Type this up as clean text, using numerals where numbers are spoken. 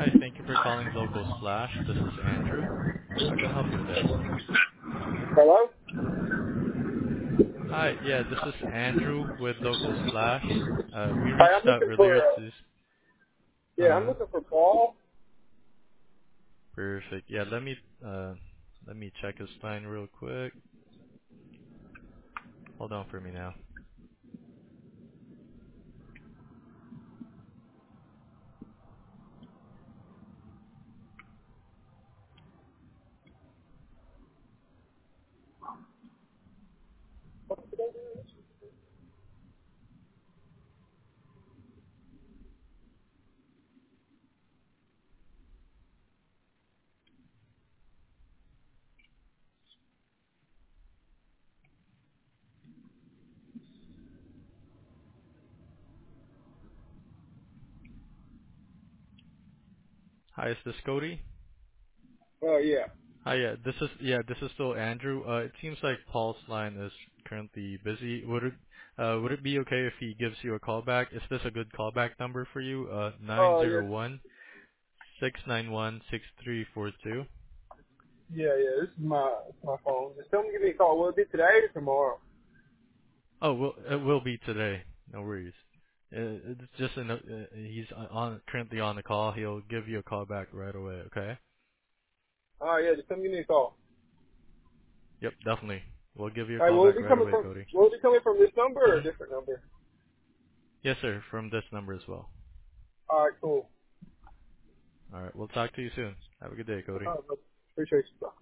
Hi, thank you for calling Local Slash. This is Andrew. How can I help you today? Hello? Hi, yeah, this is Andrew with Local Slash. We Hi, I'm reached out looking for, earlier to. I'm Uh, looking for Paul. Perfect. Yeah, let me check his line real quick. Hold on for me now. Hi, is this Cody? Oh, yeah. Hi, this is still Andrew. It seems like Paul's line is currently busy. Would it be okay if he gives you a call back? Is this a good callback number for you? Oh, yes. 901-691-6342. This is my phone. Just tell him to give me a call. Will it be today or tomorrow? Oh, well, it will be today. No worries. It's just he's currently on the call. He'll give you a call back right away. Okay? Oh, yeah, just tell him to give me a call. Yep, definitely. We'll give you a All right, call back right away, Cody. will it be coming from this number or a hmm different number? Yes, sir. From this number as well. All right, cool. All right. We'll talk to you soon. Have a good day, Cody. All right, brother. Appreciate you. Bye.